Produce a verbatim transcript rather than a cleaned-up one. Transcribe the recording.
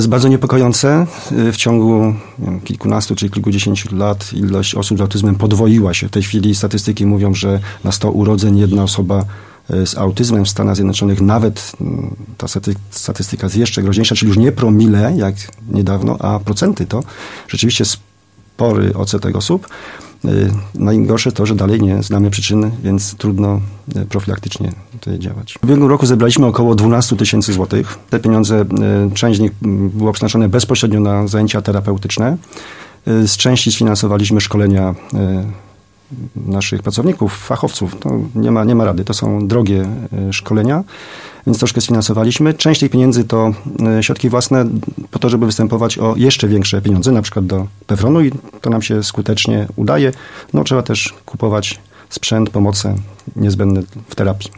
Jest bardzo niepokojące. W ciągu nie wiem, kilkunastu czy kilkudziesięciu lat ilość osób z autyzmem podwoiła się. W tej chwili statystyki mówią, że na sto urodzeń jedna osoba z autyzmem w Stanach Zjednoczonych, nawet ta statystyka jest jeszcze groźniejsza, czyli już nie promile jak niedawno, a procenty to rzeczywiście spory odsetek osób. Najgorsze to, że dalej nie znamy przyczyny, więc trudno profilaktycznie tutaj działać. W ubiegłym roku zebraliśmy około dwanaście tysięcy złotych. Te pieniądze, część z nich było przeznaczone bezpośrednio na zajęcia terapeutyczne. Z części sfinansowaliśmy szkolenia naszych pracowników, fachowców. To nie ma, nie ma rady. To są drogie szkolenia, więc troszkę sfinansowaliśmy. Część tych pieniędzy to środki własne po to, żeby występować o jeszcze większe pieniądze, na przykład do Pewronu i to nam się skutecznie udaje. No, trzeba też kupować sprzęt, pomoce niezbędne w terapii.